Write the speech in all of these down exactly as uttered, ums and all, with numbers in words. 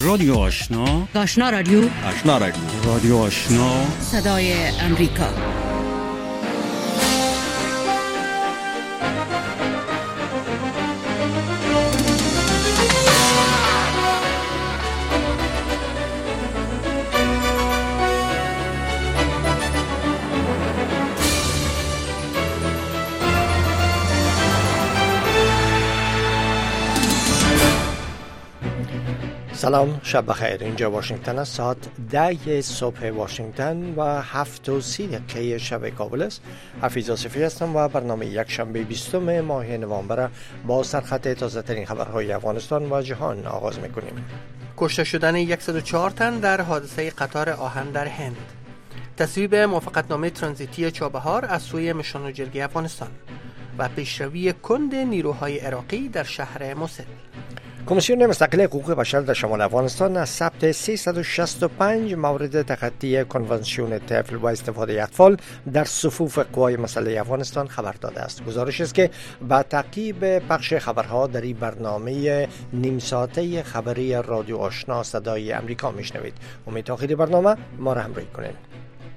رادیو آشنا، آشنا رادیو، آشنا رادیو، رادیو آشنا، صدای امریکا. سلام، شب بخیر. اینجا واشنگتن است. ساعت ده صبح واشنگتن و هفت و سی دقیقه شب کابل است. حفیظ آصفی هستم و برنامه یک شنبه بیستم ماه نوامبر با سرخط تازه ترین خبرهای افغانستان و جهان آغاز میکنیم. کشته شدن صد و چهار تن در حادثه قطار آهن در هند. تصویب موافقتنامه ترانزیتی چابهار از سوی نشان جرگه افغانستان و پیشروی کند نیروهای عراقی در شهر موسل. کمیسیون مستقل حقوق بشر در شمال افغانستان از ثبت سیصد و شصت و پنج مورد تخطی کنوانسیون طفل و استفاده اطفال در صفوف قوای مسلح افغانستان خبر داده است. گزارش است که با تعقیب پخش خبرها در این برنامه نیم ساعته خبری رادیو آشنا صدای امریکا میشنوید. امید تا آخر برنامه ما را همراهی کنید.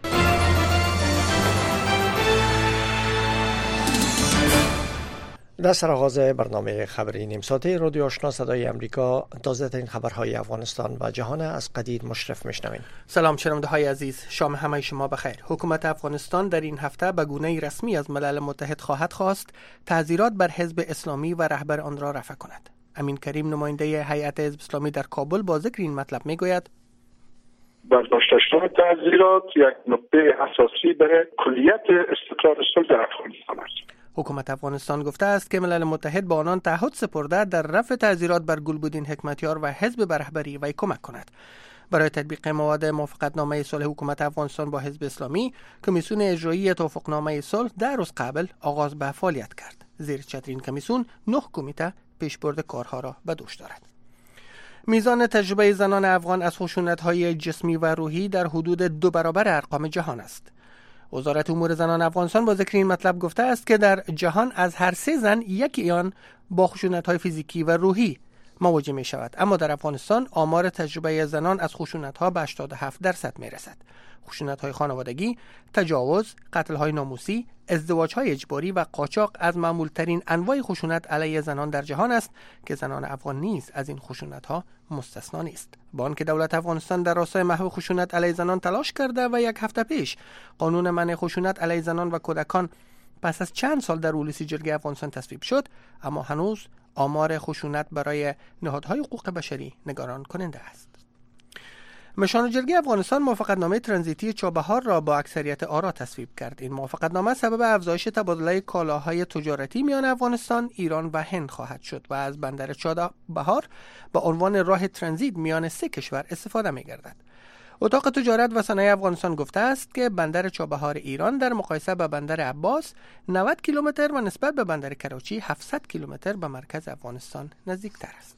در سرآغاز برنامه خبری نیم ساعته رادیو آشنا صدای امریکا تازه ترین خبرهای افغانستان و جهان از قدیر مشرف میشنوید. سلام شنونده های عزیز، شام همه شما بخیر. حکومت افغانستان در این هفته به گونه رسمی از ملل متحد خواهد خواست تعذیرات بر حزب اسلامی و رهبر آن را رفع کند. امین کریم نماینده هیئت حزب اسلامی در کابل با ذکر این مطلب میگوید برداشته شدن تعذیرات یک نکته اساسی برای کلیت استقرار صلح در افغانستان است. حکومت افغانستان گفته است که ملل متحد با آنان تعهد سپرده در رفع تعذیرات بر گلبدین حکمتیار و حزب به رهبری وی کمک کند. برای تطبیق مواد موافقتنامه صلح حکومت افغانستان با حزب اسلامی، کمیسیون اجرایی توافقنامه صلح در روز قبل آغاز به فعالیت کرد. زیر چتر این کمیسیون نه کمیته پیشبرد کارها را به دوش دارد. میزان تجربه زنان افغان از خشونت‌های جسمی و روحی در حدود دو برابر ارقام جهان است. وزارت امور زنان افغانستان با ذکر این مطلب گفته است که در جهان از هر سه زن یکی آن با خشونت‌های فیزیکی و روحی مواجه می شود، اما در افغانستان آمار تجربه زنان از خشونت‌ها به هشتاد و هفت درصد می رسد. خشونت‌های خانوادگی، تجاوز، قتل‌های ناموسی، ازدواج‌های اجباری و قاچاق از معمول‌ترین انواع خشونت علیه زنان در جهان است که زنان افغان نیز از این خشونت‌ها مستثنا نیست. با آنکه دولت افغانستان در راستای محو خشونت علیه زنان تلاش کرده و یک هفته پیش قانون منع خشونت علیه زنان و کودکان پس از چند سال در اولوسی جرگه افغانستان تصویب شد، اما هنوز آمار خشونت برای نهادهای حقوق بشری نگران کننده است. نشان جرگه افغانستان موافقتنامه ترانزیتی چابهار را با اکثریت آرا تصویب کرد. این موافقتنامه سبب افزایش تبادله کالاهای تجارتی میان افغانستان، ایران و هند خواهد شد و از بندر چابهار به عنوان راه ترانزیت میان سه کشور استفاده می‌گردد. اتاق تجارت و صنایع افغانستان گفته است که بندر چابهار ایران در مقایسه با بندر عباس نود کیلومتر و نسبت به بندر کراچی هفتصد کیلومتر به مرکز افغانستان نزدیکتر است.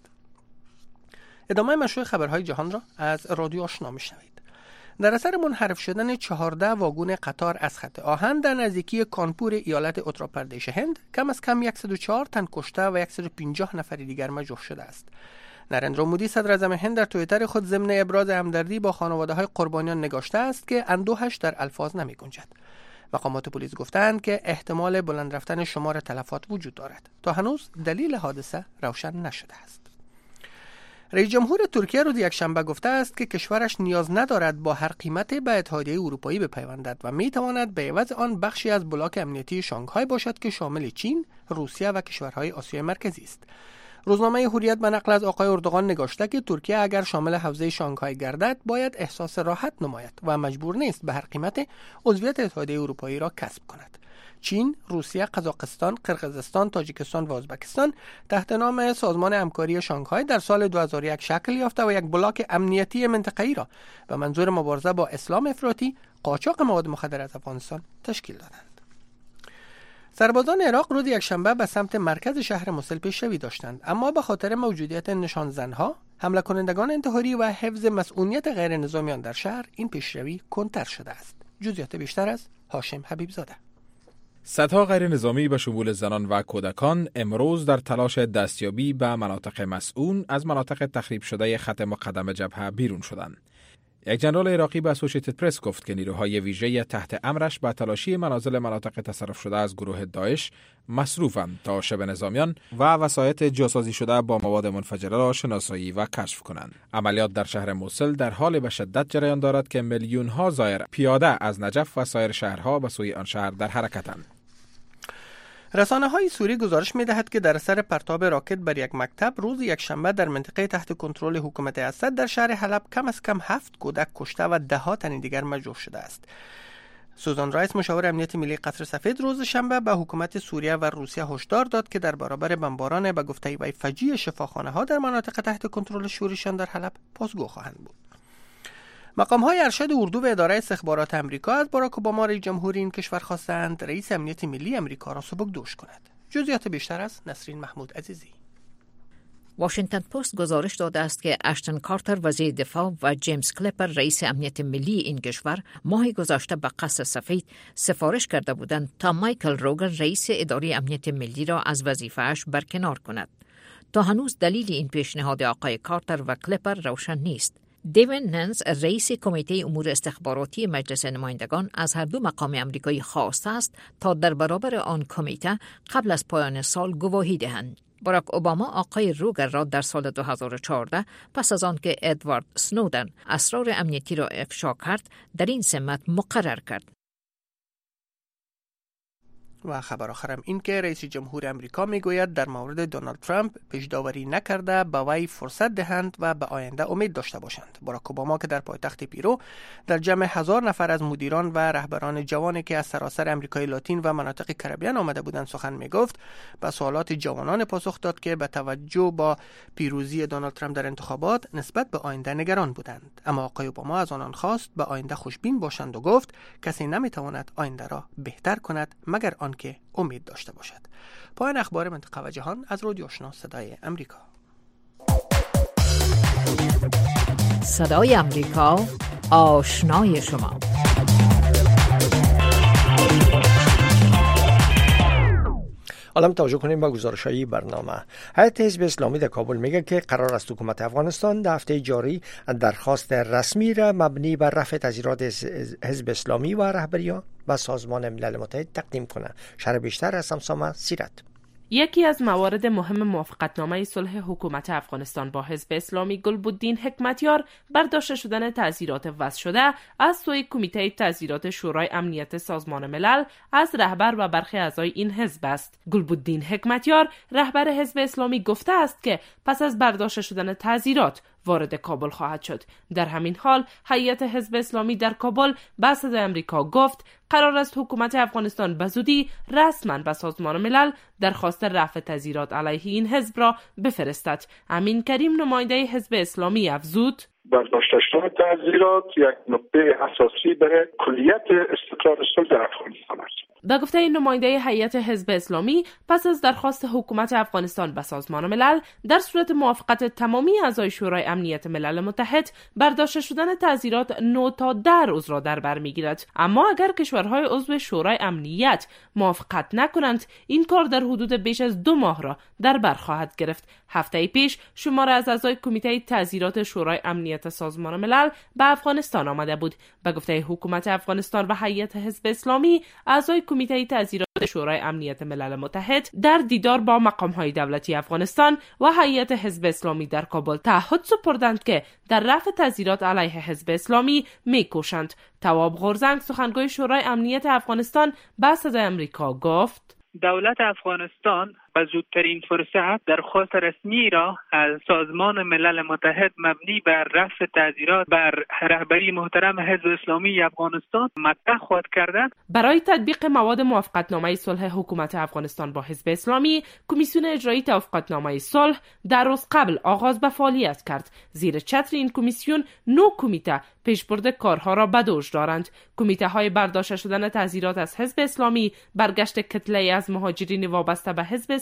ادامه مشروع خبرهای جهان را از رادیو آشنا میشنوید. در اثر منحرف شدن چهارده واگن قطار از خط آهن در نزدیکی کانپور ایالت اتر پردیش هند، کم از کم صد و چهار تن کشته و صد و پنجاه نفر دیگر مجروح شده است. نریندرا مودی صدر اعظم هند در توییتر خود ضمن ابراز همدردی با خانواده‌های قربانیان نگاشته است که اندوهش در الفاظ نمی‌گنجد. مقامات پلیس گفتند که احتمال بلند رفتن شمار تلفات وجود دارد. تا هنوز دلیل حادثه روشن نشده است. رئیس جمهور ترکیه روز یکشنبه گفته است که کشورش نیاز ندارد با هر قیمتی به اتحادیه اروپایی بپیوندد و میتواند به عوض آن بخشی از بلاک امنیتی شانگهای باشد که شامل چین، روسیه و کشورهای آسیای مرکزی است. روزنامه حریت به نقل از آقای اردوغان نگاشته که ترکیه اگر شامل حوزه شانگهای گردد باید احساس راحت نماید و مجبور نیست به هر قیمت عضویت اتحادیه اروپایی را کسب کند. چین، روسیه، قزاقستان، قرقیزستان، تاجیکستان و ازبکستان تحت نام سازمان همکاری شانگهای در سال دو هزار و یک شکل یافته و یک بلاک امنیتی منطقه‌ای را به منظور مبارزه با اسلام افراطی، قاچاق مواد مخدر از افغانستان تشکیل دادند. سربازان عراق روز یکشنبه به سمت مرکز شهر موسل پیشروی داشتند، اما به خاطر موجودیت نشانزنها، حمله کنندگان انتحاری و حفظ مسئولیت غیر نظامیان در شهر این پیشروی کندتر شده است. جزئیات بیشتر از هاشم حبیبزاده. صدها غیر نظامی به شمول زنان و کودکان امروز در تلاش دستیابی به مناطق مسئول از مناطق تخریب شده خط مقدم جبهه بیرون شدند. یک جنرال عراقی به اسوسییتد پرس گفت که نیروهای ویژه تحت امرش به تلاشی منازل مناطق تصرف شده از گروه داعش مصروفند تا شب نظامیان و وسایط جاسازی شده با مواد منفجره را شناسایی و کشف کنند. عملیات در شهر موصل در حال به شدت جریان دارد که میلیون ها زائر پیاده از نجف و سایر شهرها به سوی آن شهر در حرکتند. رسانه های سوری گزارش می دهد که در اثر پرتاب راکت بر یک مکتب روز یک شنبه در منطقه تحت کنترل حکومت اسد در شهر حلب کم از کم هفت کودک کشته و ده ها تن دیگر مجروح شده است. سوزان رایس مشاور امنیت ملی قصر سفید روز شنبه به حکومت سوریه و روسیه هشدار داد که در برابر بمباران به گفته وی فجیع شفاخانه ها در مناطق تحت کنترل شوریشان در حلب پاسگو خواهند بود. مقام های ارشد اردو و اداره استخبارات امریکا از باراک اوباما رئیس جمهور این کشور خواستند رئیس امنیت ملی امریکا را سبکدوش کند. جزئیات بیشتر از نسرین محمود عزیزی. واشنگتن پست گزارش داده است که اشتن کارتر وزیر دفاع و جیمز کلپر رئیس امنیت ملی این کشور ماه گذشته به قصر سفید سفارش کرده بودند تا مایکل روگر رئیس اداره امنیت ملی را از وظیفه‌اش برکنار کند. تا هنوز دلیل این پیشنهاد آقای کارتر و کلپر روشن نیست. دیوین ننس رئیس کمیته امور استخباراتی مجلس نمایندگان از هر دو مقام امریکایی خواسته است تا در برابر آن کمیته قبل از پایان سال گواهی دهند. باراک اوباما آقای روگر را در سال دو هزار و چهارده پس از آن که ادوارد سنودن اسرار امنیتی را افشا کرد در این سمت مقرر کرد. و خبر آخرم این که رئیس جمهور امریکا میگوید در مورد دونالد ترامپ پیش داوری نکرده به وی فرصت دهند و به آینده امید داشته باشند. باراک اوباما که در پایتخت پیرو در جمع هزار نفر از مدیران و رهبران جوانی که از سراسر امریکای لاتین و مناطق کربیان آمده بودند سخن میگفت، به سوالات جوانان پاسخ داد که به توجه با پیروزی دونالد ترامپ در انتخابات نسبت به آینده نگران بودند. اما آقای اوباما از آنان خواست به آینده خوشبین باشند و گفت کسی نمیتواند آینده را بهتر کند مگر آن که امید داشته باشد. پایان اخبار منطقه و جهان از رادیو آشنا صدای امریکا. صدای امریکا، آشنای شما. حالا توجه کنیم به گزارش‌های برنامه. هیئت حزب اسلامی در کابل میگه که قرار است حکومت افغانستان در هفته جاری درخواست رسمی را مبنی بر رفع تظاهرات حزب اسلامی و رهبریان به سازمان ملل متحد تقدیم کنه. شرح بیشتر از سمسامه سیرت. یکی از موارد مهم موافقتنامه صلح حکومت افغانستان با حزب اسلامی گلبدین حکمتیار برداشته شدن تعزیرات وضع شده از سوی کمیته تعزیرات شورای امنیت سازمان ملل از رهبر و برخی اعضای این حزب است. گلبدین حکمتیار رهبر حزب اسلامی گفته است که پس از برداشته شدن تعزیرات وارد کابل خواهد شد. در همین حال هیئت حزب اسلامی در کابل به صدای امریکا گفت قرار است حکومت افغانستان به زودی رسما به سازمان ملل درخواست رفع تعزیرات علیه این حزب را بفرستد. امین کریم نماینده حزب اسلامی افزود برداشته شدن تعزیرات یک نقطه اساسی برای کلیت استقرار صلح در افغانستان است. به گفته این نماینده هیئت حزب اسلامی پس از درخواست حکومت افغانستان به سازمان ملل در صورت موافقت تمامی اعضای شورای امنیت ملل متحد برداشته شدن تعزیرات نه تا ده روز را در بر میگیرد. اما اگر کشورهای عضو شورای امنیت موافقت نکنند این کار در حدود بیش از دو ماه را در بر خواهد گرفت. هفته پیش شمار از اعضای کمیته تعزیرات شورای امنیت سازمان ملل به افغانستان آمده بود. به گفته حکومت افغانستان و هیئت حزب اسلامی اعضای کمیته تعزیرات شورای امنیت ملل متحد در دیدار با مقام‌های دولتی افغانستان و هیئت حزب اسلامی در کابل تعهد سپردند که در رفع تعزیرات علیه حزب اسلامی می‌کوشند. تواب غورزنگ سخنگوی شورای امنیت افغانستان به صدای امریکا گفت دولت افغانستان به زودترین فرصت درخواست رسمی را از سازمان ملل متحد مبنی بر رفع تعزیرات بر رهبری محترم حزب اسلامی افغانستان مطرح خواهد کردند. برای تطبیق مواد موافقتنامه صلح حکومت افغانستان با حزب اسلامی، کمیسیون اجرایی توافقتنامه صلح در روز قبل آغاز به فعالیت کرد. زیر چتر این کمیسیون نه کمیته پیشبرد کارها را به دوش دارند. کمیته های برداشته شدن تعزیرات از حزب اسلامی، برگشت کتله از مهاجرین وابسته به حزب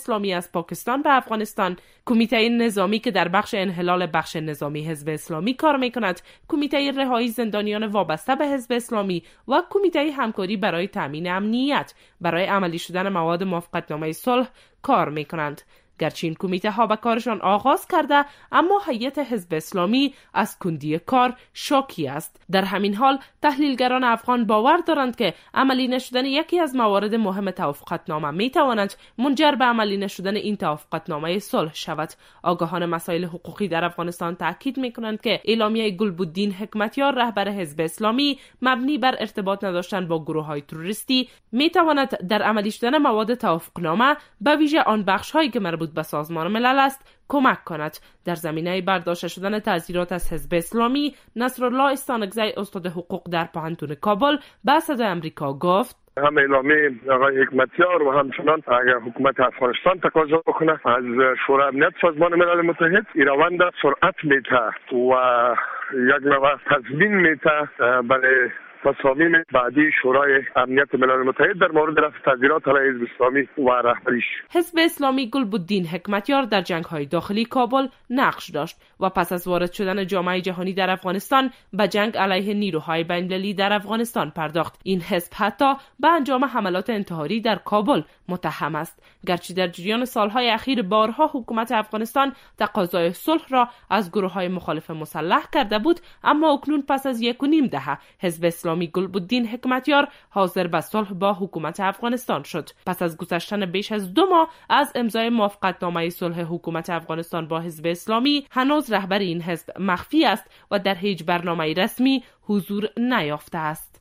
اسلامی از پاکستان به افغانستان، کمیته نظامی که در بخش انحلال بخش نظامی حزب اسلامی کار می‌کند، کمیته رهایی زندانیان وابسته به حزب اسلامی و کمیته همکاری برای تامین امنیت برای عملی شدن مواد موافقتنامه صلح کار می‌کنند. گرچه این کمیته ها به کارشان آغاز کرده، اما هیئت حزب اسلامی از کندی کار شاکی است. در همین حال تحلیلگران افغان باور دارند که عملی نشدن یکی از موارد مهم توافقتنامه می تواند منجر به عملی نشدن این توافقتنامه صلح شود. آگاهان مسائل حقوقی در افغانستان تاکید می کنند که اعلامیه گلبدین حکمتیار رهبر حزب اسلامی مبنی بر ارتباط نداشتن با گروه های تروریستی می تواند در عملی شدن مواد توافقنامه به ویژه آن بخش هایی که مربوط به سازمان ملل است کمک کند. در زمینه برداشته شدن تعزیرات از حزب اسلامی، نصرالله استانکزی استاد حقوق در پوهنتون کابل به صدای آمریکا گفت: هم اعلامیه آقای حکمتیار و همچنان اگر حکومت افغانستان تقاضا بکنه از شورای امنیت سازمان ملل متحد این روند سرعت میده و یک نوع تضمین میده برای تصامیم بعدی شورای امنیت ملل متحد در مورد رفع تعزیرات علیه حزب اسلامی و رهبریش. حزب اسلامی گلبدین حکمتیار در جنگ‌های داخلی کابل نقش داشت و پس از وارد شدن جامعه جهانی در افغانستان به جنگ علیه نیروهای بین‌المللی در افغانستان پرداخت. این حزب حتی به انجام حملات انتحاری در کابل متهم است. گرچه در جریان سالهای اخیر بارها حکومت افغانستان تقاضای صلح را از گروه‌های مخالف مسلح کرده بود، اما اکنون پس از یک و نیم دهه حزب اسلامی گلبدین حکمتیار حاضر به صلح با حکومت افغانستان شد. پس از گذشتن بیش از دو ماه از امضای موافقتنامه صلح حکومت افغانستان با حزب اسلامی، هنوز رهبر این حزب مخفی است و در هیچ برنامه رسمی حضور نیافته است.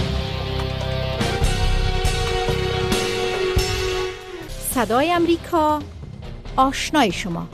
صدای امریکا، آشنای شما.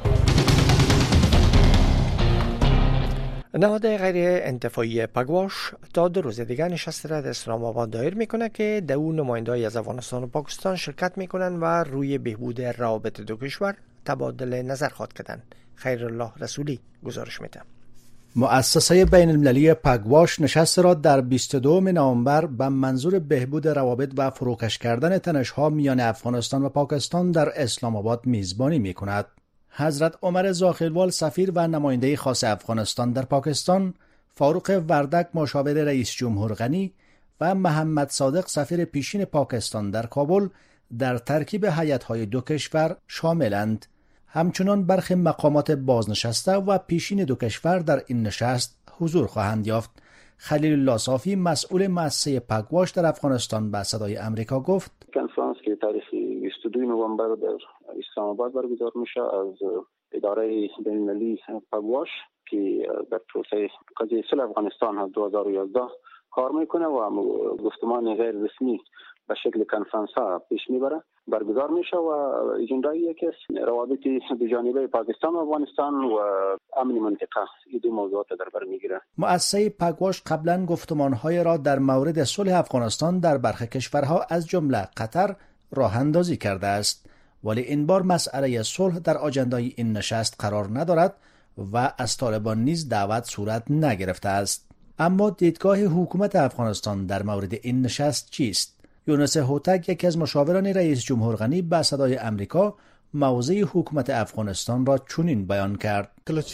نهاد غیر انتفاعی پگواش تا دو روز دیگر نشست را در اسلام آباد دایر میکنه که در اون نماینده‌ای از افغانستان و پاکستان شرکت میکنن و روی بهبود روابط دو کشور تبادل نظر خواهد کردن. خیرالله رسولی گزارش میده. مؤسسه بین المللی پگواش نشست را در بیست و دوم نوامبر به منظور بهبود روابط و فروکش کردن تنش‌ها میان افغانستان و پاکستان در اسلام آباد میزبانی میکند. حضرت عمر زاخیلوال سفیر و نماینده خاص افغانستان در پاکستان، فاروق وردک مشاور رئیس جمهور غنی و محمد صادق سفیر پیشین پاکستان در کابل در ترکیب هیئت‌های دو کشور شاملند. همچنان برخی مقامات بازنشسته و پیشین دو کشور در این نشست حضور خواهند یافت. خلیل الله صافی مسئول مؤسسه پگواش در افغانستان به صدای امریکا گفت: کنفرانس که تاریخ بیست و دوم نوامبر در اسلام آباد برگزار میشه از اداره بین‌المللی پگواش که در پروسه قضیه صلح افغانستان از دو هزار و یازده کار میکنه و گفتمان غیر رسمی به شکل کنفرانس ها پیش میبره برگزار میشه و اجندای که روابط دو جانبه پاکستان و افغانستان و امن منطقه این دو موضوعات در بر میگیره. مؤسسه پگواش قبلا گفتمان‌های را در مورد صلح افغانستان در برخی کشورها از جمله قطر راه اندازی کرده است، ولی این بار مسئله صلح در آجندای این نشست قرار ندارد و از طالبان نیز دعوت صورت نگرفته است. اما دیدگاه حکومت افغانستان در مورد این نشست چیست؟ یونس هوتک، یکی از مشاوران رئیس جمهور غنی، به صدای امریکا موضع حکومت افغانستان را چنین بیان کرد: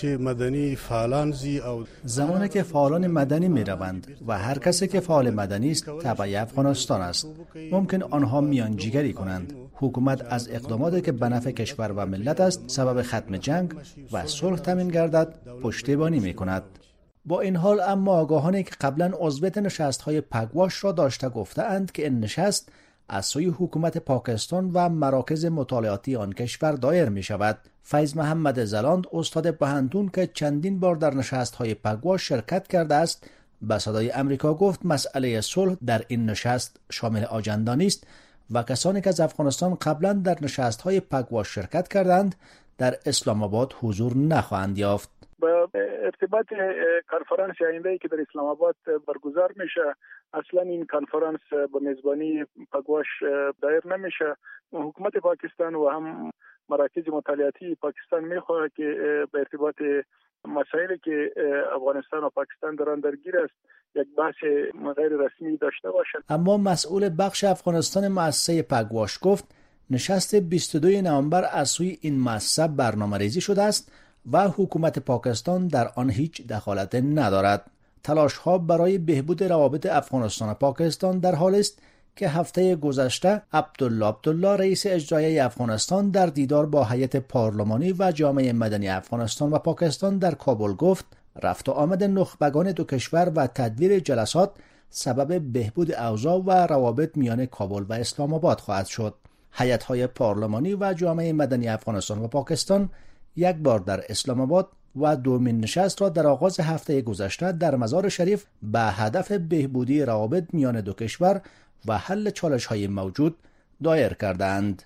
زمانی که فعالان مدنی می روند و هر کسی که فعال مدنی است تبع افغانستان است، ممکن آنها میانجیگری کنند. حکومت از اقداماتی که به نفع کشور و ملت است سبب ختم جنگ و صلح تامین گردد پشتیبانی می کند. با این حال اما آگاهانی که قبلا عضویت نشست‌های پگواش را داشته گفتند که این نشست از سوی حکومت پاکستان و مراکز مطالعاتی آن کشور دایر می شود. فیض محمد زلاند، استاد پوهنتون که چندین بار در نشست‌های پگواش شرکت کرده است، به صدای امریکا گفت مسئله صلح در این نشست شامل آجندا نیست و کسانی که از افغانستان قبلا در نشست‌های پگواش شرکت کردند در اسلام آباد حضور نخواهند یافت. با ارتباط کنفرانس آینده‌ای که در اسلام آباد برگزار میشه، اصلا این کنفرانس با میزبانی پگواش دایر نمیشه. حکومت پاکستان و هم مراکز مطالعاتی پاکستان میخواد که به ارتباط مسائلی که افغانستان و پاکستان در آن درگیر است یک بحث غیر رسمی داشته باشند. اما مسئول بخش افغانستان مؤسسه پگواش گفت نشست بیست و دوم نوامبر از سوی این مؤسسه برنامه‌ریزی شده است و حکومت پاکستان در آن هیچ دخالت ندارد. تلاش‌ها برای بهبود روابط افغانستان و پاکستان در حال است که هفته گذشته عبدالله عبدالله رئیس اجرایی افغانستان در دیدار با هیئت پارلمانی و جامعه مدنی افغانستان و پاکستان در کابل گفت رفت و آمد نخبگان دو کشور و تدویر جلسات سبب بهبود اوضاع و روابط میان کابل و اسلام آباد خواهد شد. هیئت‌های پارلمانی و جامعه مدنی افغانستان و پاکستان یک بار در اسلام آباد و دومین نشست را در آغاز هفته گذشته در مزار شریف به هدف بهبودی روابط میان دو کشور و حل چالش‌های موجود دایر کردند.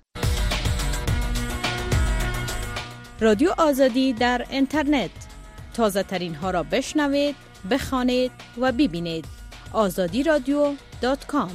رادیو آزادی در اینترنت، تازه ترین ها را بشنوید، بخوانید و ببینید. آزادی رادیو دات کام.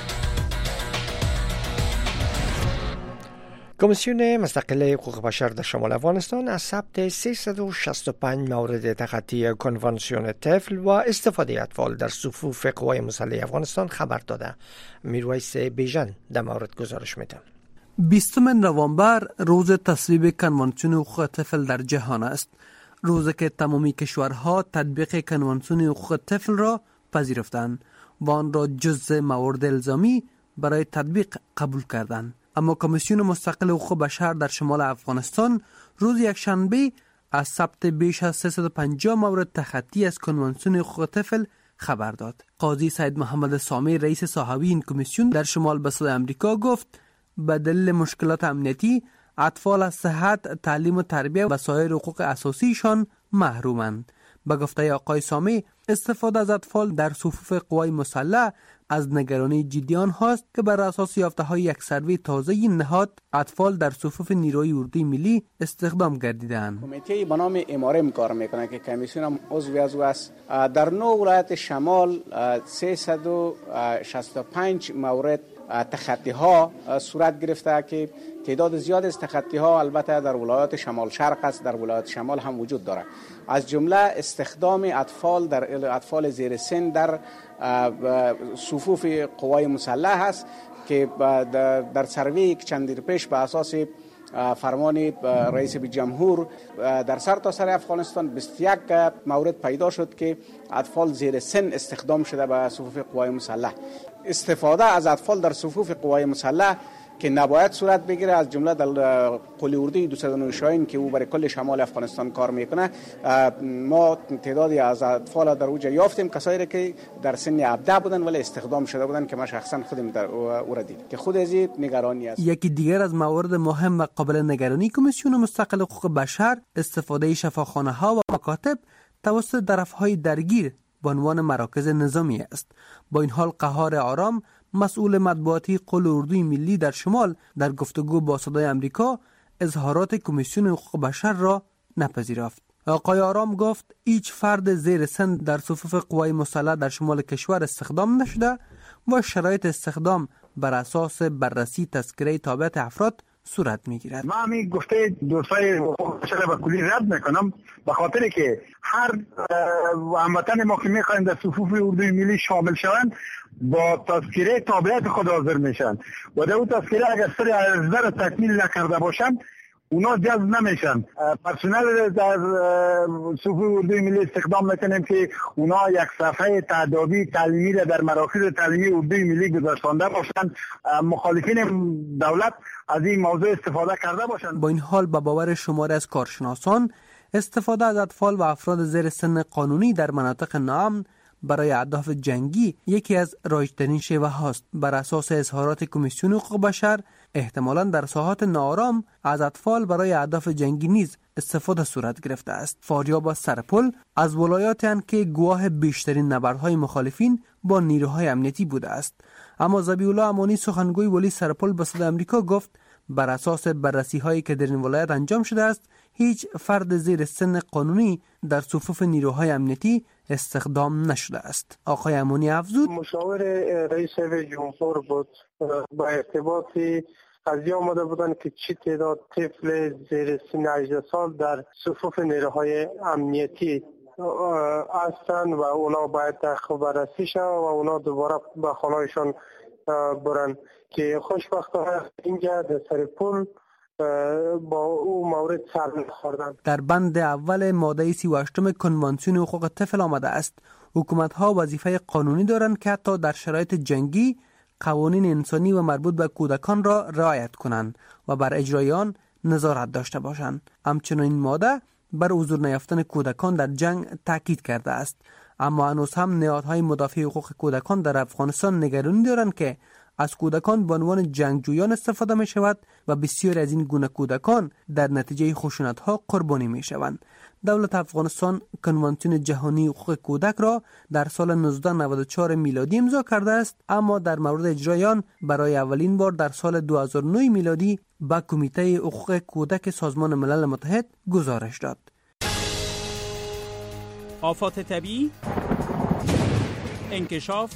کمیسیون مستقل حقوق بشر در شمال افغانستان از ثبت سیصد و شصت و پنج مورد تخطی کنوانسیون طفل و استفاده اطفال در صفوف قوای مسلح افغانستان خبر داده. میرویس بیژن در مورد گزارش میده. بیستم نوامبر روز تصویب کنوانسیون حقوق طفل در جهان است. روزی که تمامی کشورها تطبیق کنوانسیون حقوق طفل را پذیرفتند و آن را جزء موارد الزامی برای تطبیق قبول کردند. اما کمیسیون مستقل حقوق بشر در شمال افغانستان روز یکشنبه از ثبت بیش از سیصد و پنجاه مورد تخطی از کنوانسیون حقوق طفل خبر داد. قاضی سید محمد سامی رئیس صاحبی این کمیسیون در شمال به صدای آمریکا گفت به دلیل مشکلات امنیتی اطفال از صحت، تعلیم و تربیت و سایر حقوق اساسیشان محرومند. به گفته آقای سامی استفاده از اطفال در صفوف قوای مسلح از نگرانی جدی آنهاست که بر اساس یافته‌های یک سروی تازه نهاد اطفال در صفوف نیروی اردوی ملی استخدام گردیدند. کمیته به نام امارم کار میکنه که کمیسیون هم عضو از او است. در نو ولایت شمال سیصد و شصت و پنج مورد تخطی ها صورت گرفته که تعداد زیاد از تخطی ها البته در ولایات شمال شرق است، در ولایات شمال هم وجود دارد. از جمله استخدام اطفال در اطفال زیر سن در صفوف قوای مسلح است که در سروی که چند دیر پیش به اساس فرمان رئیس جمهور در سر تا سر افغانستان بیست و یک مورد پیدا شد که اطفال زیر سن استخدام شده به صفوف قوای مسلح. استفاده از اطفال در صفوف قوای مسلح که نباید صورت بگیره، از جمله در قلی اردوی دویست و نه شاهین که او برای کل شمال افغانستان کار میکنه. ما تعدادی از اطفال در اوجا یافتیم، کسایی که در سن هفده بودن ولی استخدام شده بودن که ما شخصا خودم در او را دیدم که خود از این نگرانی است. یکی دیگر از موارد مهم و قابل نگرانی کمیسیون مستقل حقوق بشر استفاده شفاخانه ها و مکاتب توسط طرفهای درگیر به عنوان مراکز نظامی است. با این حال قهار آرام مسئول مطبوعاتی قل اردوی ملی در شمال در گفتگو با صدای آمریکا اظهارات کمیسیون حقوق بشر را نپذیرفت. آقای آرام گفت هیچ فرد زیر سن در صفوف قوای مسلح در شمال کشور استخدام نشده و شرایط استخدام بر اساس بررسی تذکره تابعیت افراد صورت میگیرد. من همین گفته دوستای حقوق بشر به کلی رد میکنم، به خاطر که هر هموطن ما که میخواین در صفوف اردوی ملی شامل شوند با تذکره تابعیت خود حاضر میشن و در اون تذکره اگر سری عرضه را تکمیل نکرده باشند اونا جذب نمیشن. پرسنل در صفوف اردوی ملی استخدام میکنیم که اونا یک صفحه تدابیر تعلیمی را در مراکز تعلیمی اردوی ملی گذاشتنده باشند. مخالفین دولت از این موضوع استفاده کرده باشند. با این حال به باور شماری از کارشناسان استفاده از اطفال و افراد زیر سن قانونی در مناطق ناامن برای اهداف جنگی یکی از رایج‌ترین شیوه هاست. بر اساس اظهارات کمیسیون حقوق بشر احتمالاً در ساحات ناآرام از اطفال برای اهداف جنگی نیز استفاده صورت گرفته است. فاریاب سرپل از ولایاتی است که گواه بیشترین نبردهای مخالفین با نیروهای امنیتی بوده است. اما ذبیح الله امانی سخنگوی ولی سرپل به صدای آمریکا گفت بر اساس بررسی هایی که در این ولایت انجام شده است هیچ فرد زیر سن قانونی در صفوف نیروهای امنیتی استخدام نشده است. آقای امانی افزود مشاور رئیس جمهور بود با ارتباط قضیه آمده بودن که چی تعداد طفل زیر سن هجده سال در صفوف نیروهای امنیتی هستند و اونا باید بررسی شوند و اونا دوباره به خانه‌شان برن که خوشبختانه اینجا در سر پل با او مورد سر خوردن. در بند اول ماده سی و هشت کنوانسیون حقوق طفل آمده است حکومت‌ها وظیفه قانونی دارند که حتی در شرایط جنگی قوانین انسانی و مربوط به کودکان را رعایت کنند و بر اجرای آن نظارت داشته باشند. همچنین این ماده بر حضور نیافتن کودکان در جنگ تاکید کرده است. اما هنوز هم نهادهای مدافع حقوق کودکان در افغانستان نگرانی دارند که از کودکان به عنوان جنگجویان استفاده می شود و بسیاری از این گونه کودکان در نتیجه خشونت‌ها قربانی می شوند. دولت افغانستان کنوانسیون جهانی حقوق کودک را در سال نوزده نود و چهار میلادی امضا کرده است، اما در مورد اجرای آن برای اولین بار در سال دو هزار و نه میلادی به کمیته حقوق کودک سازمان ملل متحد گزارش داد. آفات طبیعی، انکشاف،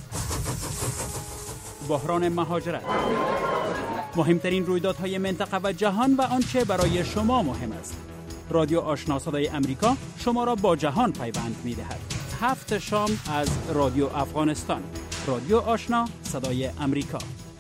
بحران مهاجرت، مهمترین رویدادهای منطقه و جهان و آنچه برای شما مهم است. رادیو آشنا صدای امریکا شما را با جهان پیوند می‌دهد. هفت شام از رادیو افغانستان. رادیو آشنا صدای امریکا.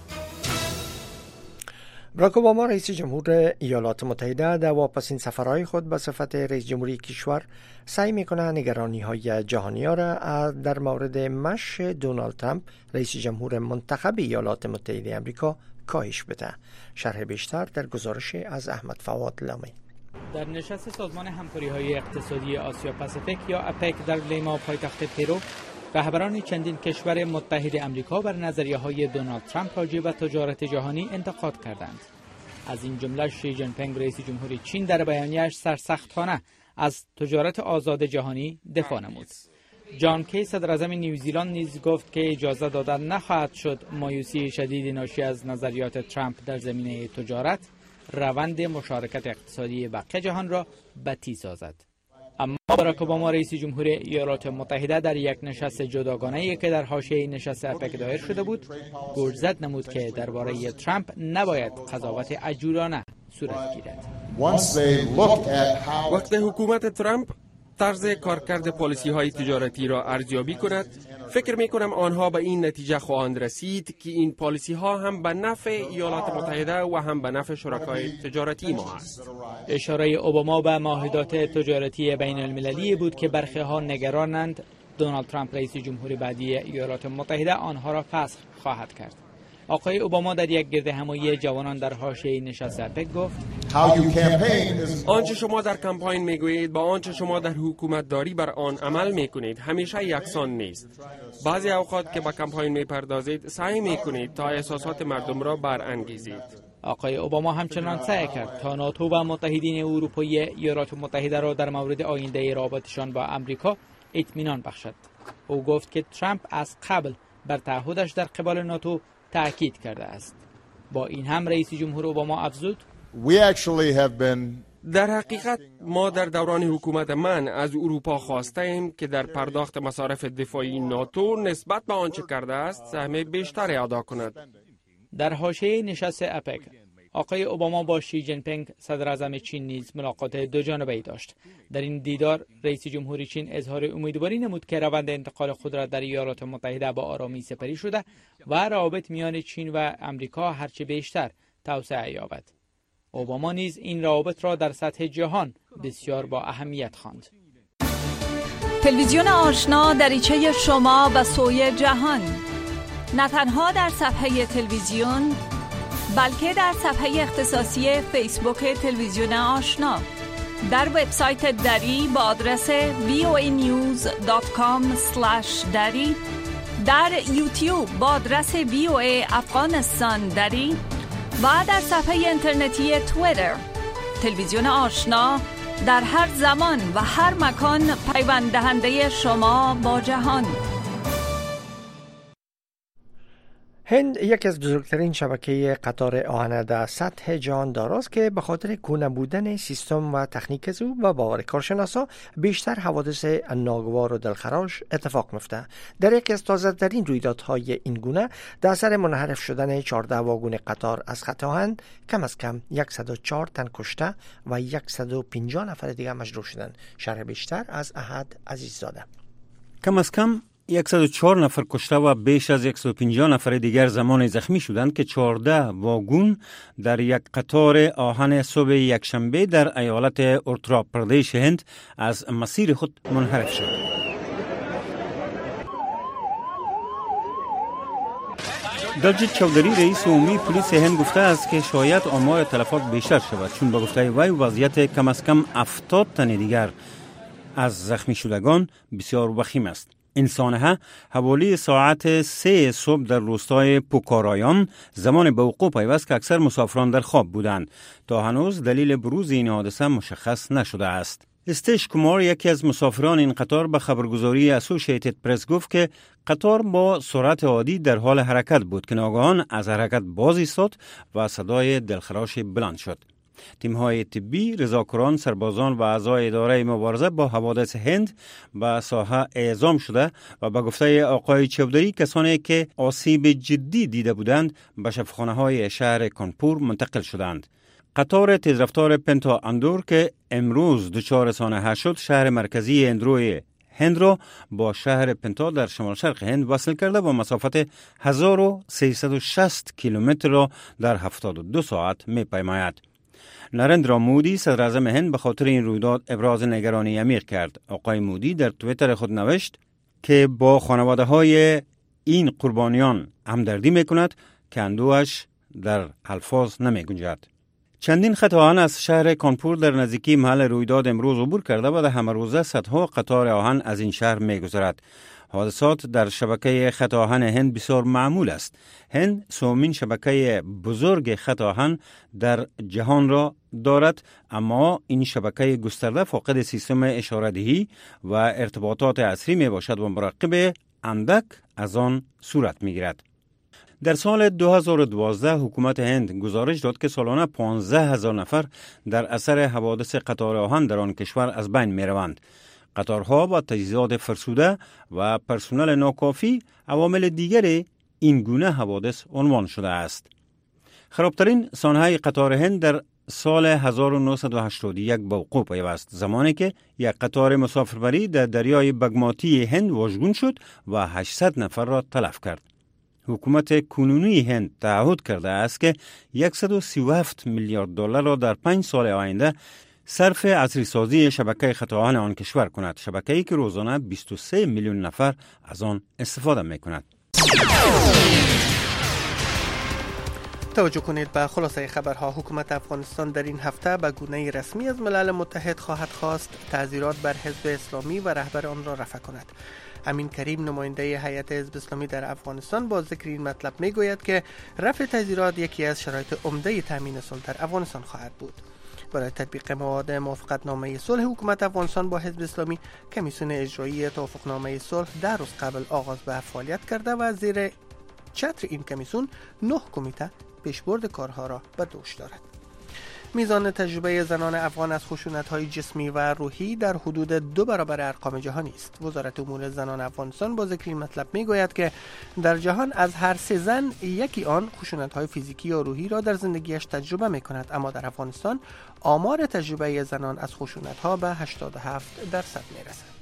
باراک اوباما رئیس جمهور ایالات متحده در واپسین سفرهای خود به صفت رئیس جمهوری کشور سعی میکنه نگرانی‌های جهانی‌ها را در مورد مشی دونالد ترامپ رئیس جمهور منتخب ایالات متحده آمریکا کاهش بده. شرح بیشتر در گزارش از احمد فواد لامی. در نشست سازمان همکاری‌های اقتصادی آسیا پاسیفیک یا اپک در لیما پایتخت پرو، رهبران چندین کشور متحد آمریکا بر نظریه‌های دونالد ترامپ راجع به تجارت جهانی انتقاد کردند. از این جمله شی جین پینگ رئیس جمهور چین در بیانیه‌اش سرسختانه از تجارت آزاد جهانی دفاع نمود. جان کی صدراعظم نیوزیلند نیز گفت که اجازه دادن نخواهد شد مایوسی شدید ناشی از نظریات ترامپ در زمینه تجارت روند مشارکت اقتصادی بقیه جهان را بطی سازد. اما باراک اوباما رئیس جمهور ایالات متحده در یک نشست جداگانه‌ای که در حاشیه نشست اپک دایر شده بود، گرزد نمود که درباره ترامپ نباید قضاوت عجولانه صورت گیرد. وقتی حکومت ترامپ طرز کارکرد پالیسی های تجارتی را ارزیابی کند، فکر می کنم آنها به این نتیجه خواهند رسید که این پالیسی ها هم به نفع ایالات متحده و هم به نفع شرکای تجارتی ما است. اشاره اوباما به معاهدات تجارتی بین المللی بود که برخی ها نگرانند دونالد ترامپ رئیس جمهور بعدی ایالات متحده آنها را فسخ خواهد کرد. آقای اوباما در یک گرد همایی جوانان در حاشیه نشست اپک گفت: آنچه شما در کمپاین میگویید با آنچه شما در حکومت داری بر آن عمل میکنید همیشه یکسان نیست. بعضی اوقات که با کمپاین میپردازید سعی میکنید تا احساسات مردم را برانگیزید. آقای اوباما همچنان سعی کرد تا ناتو و متحدین اروپایی ایالات متحده را در مورد آینده رابطشان با امریکا اطمینان بخشد. او گفت که ترامپ از قبل بر تعهدش در قبال ناتو تأکید کرده است. با این هم رئیس جمهور اوباما افزود: در حقیقت ما در دوران حکومت من از اروپا خواسته ایم که در پرداخت مصارف دفاعی ناتو نسبت به آنچه کرده است سهم بیشتری ادا کند. در حاشیه نشست اپک آقای اوباما با شی جین پینگ صدر اعظم چین نیز ملاقات دو جانبه‌ای داشت. در این دیدار رئیس جمهور چین اظهار امیدواری نمود که روند انتقال خود را در ایالات متحده با آرامی سپری شده و روابط میان چین و امریکا هرچه بیشتر توسعه یابد. اوباما نیز این روابط را در سطح جهان بسیار با اهمیت خواند. تلویزیون آشنا دریچه شما به سوی جهان، نه تنها در صفحه تلویزیون بلکه در صفحه اختصاصی فیسبوک تلویزیون آشنا، در وبسایت دری با آدرس وی او ای نیوز دات کام اسلش دری، در یوتیوب با آدرس وی او ای افغانستان دری و در صفحه اینترنتی توییتر. تلویزیون آشنا در هر زمان و هر مکان پیوند دهنده شما با جهان. هند یکی از بزرگترین شبکه قطار آهن در سطح جهان داراست که به خاطر کهنه بودن سیستم و تکنیک از او و باور کارشناسا بیشتر حوادث ناگوار و دلخراش اتفاق میفته. در یکی از تازه‌ترین رویدادهای این گونه در اثر منحرف شدن چهارده واگن قطار از خط آهن کم از کم صد و چهار تن کشته و صد و پنجاه نفر دیگر مجروح شدند. شرح بیشتر از احد عزیززاده. کم از کم صد و چهار نفر کشته و بیش از صد و پنجاه نفر دیگر زمان زخمی شدند که چهارده واگن در یک قطار آهن صبح یکشنبه در ایالت اتر پردیش هند از مسیر خود منحرف شد. دلجیت چودری رئیس عمومی پلیس هند گفته است که شاید آمار تلفات بیشتر شود، چون به گفته وی وضعیت کم از کم هفتاد تن دیگر از زخمی شدگان بسیار وخیم است. این سانحه حوالی ساعت سه صبح در روستای پوکارایان زمان به وقوع پیوست که اکثر مسافران در خواب بودند. تا هنوز دلیل بروز این حادثه مشخص نشده است. استیش کمار یکی از مسافران این قطار به خبرگزاری اسوسییتد پرس گفت که قطار با سرعت عادی در حال حرکت بود که ناگهان از حرکت باز ایستاد و صدای دلخراش بلند شد. تیم‌های طبی، رضاکاران، سربازان و اعضای اداره مبارزه با حوادث هند به ساحه اعزام شده و به گفته آقای چودری کسانی که آسیب جدی دیده بودند به شفاخانه‌های شهر کانپور منتقل شدند. قطار تیزرفتار پنتا اندور که امروز دچار سانحه شد شهر مرکزی اندروی هند را با شهر پنتا در شمال شرق هند وصل کرده و مسافت هزار و سیصد و شصت کیلومتر را در هفتاد و دو ساعت می پیماید. نریندرا مودی صدر اعظم هند به خاطر این رویداد ابراز نگرانی عمیق کرد. آقای مودی در توییتر خود نوشت که با خانواده های این قربانیان همدردی می کند که اندوهش در الفاظ نمی گنجد. چندین خط آهن از شهر کانپور در نزدیکی محل رویداد امروز عبور کرده و در همه روزه صدها قطار آهن از این شهر می گذرد. حادثات در شبکه خط آهن هند بسیار معمول است. هند سومین شبکه بزرگ خط آهن در جهان را دارد، اما این شبکه گسترده فاقد سیستم اشاره‌دهی و ارتباطات عصری می باشد و مراقب اندک از آن صورت می گیرد. در سال دو هزار و دوازده حکومت هند گزارش داد که سالانه پانزده هزار نفر در اثر حوادث قطار آهن در آن کشور از بین می روند. قطارها با تجهیزات فرسوده و پرسنل ناکافی عوامل دیگر این گونه حوادث عنوان شده است. خرابترین سانحه قطار هند در سال هزار و نهصد و هشتاد و یک به وقوع پیوست، زمانی که یک قطار مسافربری در دریای بگماتی هند واژگون شد و هشتصد نفر را تلف کرد. حکومت کنونی هند تعهد کرده است که صد و سی و هفت میلیارد دلار را در پنج سال آینده صرف عصری سازی شبکه خط آهن آن کشور کند، شبکه‌ای که روزانه بیست و سه میلیون نفر از آن استفاده می‌کند. توجه کنید به خلاصه خبرها. حکومت افغانستان در این هفته به گونه رسمی از ملل متحد خواهد خواست تعزیرات بر حزب اسلامی و رهبر آن را رفع کند. امین کریم نماینده هیئت حزب اسلامی در افغانستان با ذکر این مطلب میگوید که رفع تعزیرات یکی از شرایط عمده تامین صلح در افغانستان خواهد بود. برای تطبیق مواد موافقتنامه صلح حکومت افغانستان با حزب اسلامی کمیسیون اجرایی توافقنامه صلح در روز قبل آغاز به فعالیت کرده و زیر چتر این کمیسیون نه کمیته پیشبرد کارها را به دوش دارد. میزان تجربه زنان افغان از خشونت‌های جسمی و روحی در حدود دو برابر ارقام جهانی است. وزارت امور زنان افغانستان با ذکر این مطلب میگوید که در جهان از هر سه زن یکی آن خشونت‌های فیزیکی یا روحی را در زندگیش تجربه می‌کند، اما در افغانستان آمار تجربه زنان از خشونت‌ها به هشتاد و هفت درصد میرسد.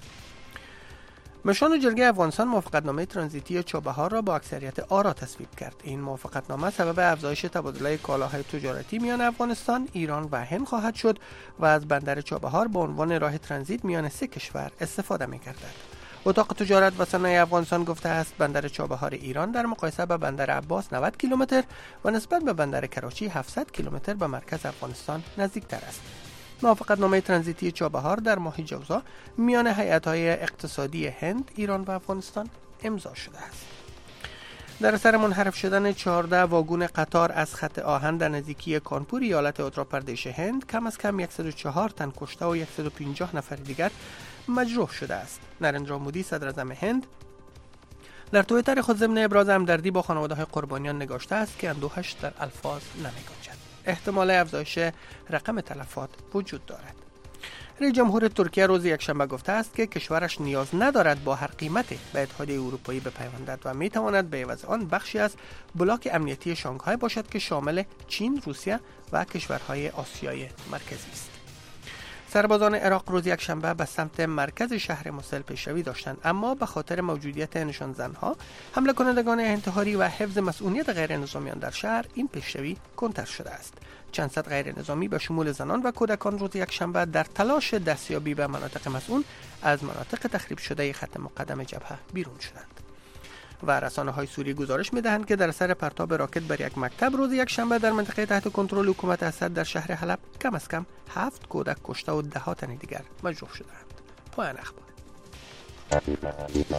مشان جرگه افغانستان موافقتنامه ترانزیتی چابهار را با اکثریت آرا تصویب کرد. این موافقتنامه سبب افزایش تبادله کالاهای تجارتی میان افغانستان، ایران و هند خواهد شد و از بندر چابهار به عنوان راه ترانزیت میان سه کشور استفاده می‌گردد. اتاق تجارت و صنایع افغانستان گفته است بندر چابهار ایران در مقایسه با بندر عباس نود کیلومتر و نسبت به بندر کراچی هفتصد کیلومتر به مرکز افغانستان نزدیکتر است. موافقتنامه ترانزیتی چابهار در ماه جوزا میان هیئت‌های اقتصادی هند، ایران و افغانستان امضا شده است. در اثر منحرف شدن چهارده واگن قطار از خط آهن در نزدیکی کانپور ایالت اتر پردیش هند کم از کم صد و چهار تن کشته و صد و پنجاه نفر دیگر مجروح شده است. نریندرا مودی صدر اعظم هند در توییتر خود ضمن ابراز همدردی با خانواده‌های قربانیان نگاشته است که اندوهش در الفاظ نمی‌گنجد. احتمال افزایش رقم تلفات وجود دارد. رئیس جمهور ترکیه روز یکشنبه گفته است که کشورش نیاز ندارد با هر قیمتی به اتحادیه اروپایی بپیوندد و میتواند به عوض آن بخشی از بلاک امنیتی شانگهای باشد که شامل چین، روسیه و کشورهای آسیای مرکزی است. سربازان عراق روز یک شنبه به سمت مرکز شهر موسل پیشروی داشتند، اما به خاطر موجودیت نشان زنها، حمله کنندگان انتحاری و حفظ مسئولیت غیر نظامیان در شهر، این پیشروی کنتر شده است. چند صد غیر نظامی به شمول زنان و کودکان روز یک شنبه در تلاش دستیابی به مناطق مسئول از مناطق تخریب شده خط مقدم جبهه بیرون شدند. و رسانه های سوریه گزارش می دهند که در اثر پرتاب راکت بر یک مکتب روز یک شنبه در منطقه تحت کنترل حکومت اسد در شهر حلب کم از کم هفت کودک کشته و ده ها تن دیگر مجروح شدند. پایان اخبار.